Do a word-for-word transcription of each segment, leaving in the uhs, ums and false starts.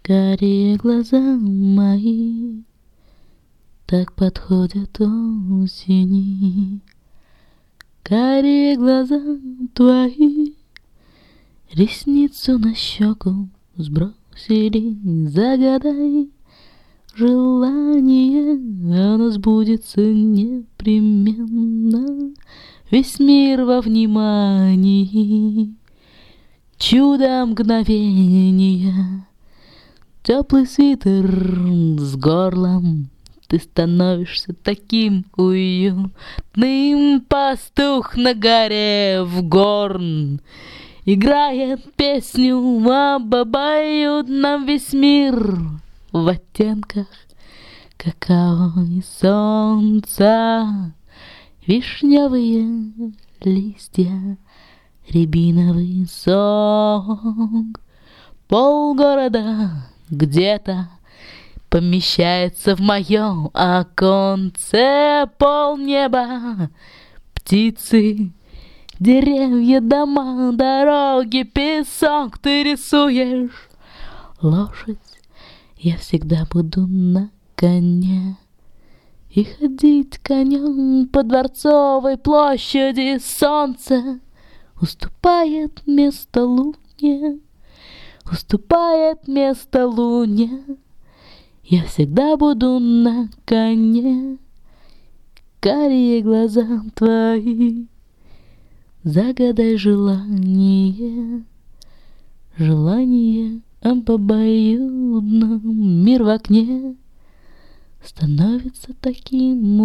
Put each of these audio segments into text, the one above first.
Карие глаза мои так подходят осени. Карие глаза твои ресницу на щеку сбросили. Загадай желание, оно сбудется непременно. Весь мир во внимании, чудо мгновения. Теплый свитер с горлом, ты становишься таким уютным. Пастух на горе в горн играет песню об обоюдном. Весь мир в оттенках какао и солнца. Вишневые листья, рябиновый сок. Полгорода где-то помещается в моем оконце. Полнеба, птицы, деревья, дома, дороги, песок. Ты рисуешь лошадь, я всегда буду на коне. И ходить конем по Дворцовой площади. Солнце уступает место луне, уступает место луне. Я всегда буду на коне. Карие глаза твои, загадай желание. Желание об обоюдном. Мир в окне становится таким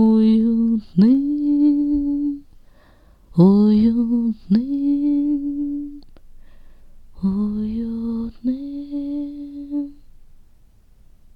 уютным, уютным, уютным.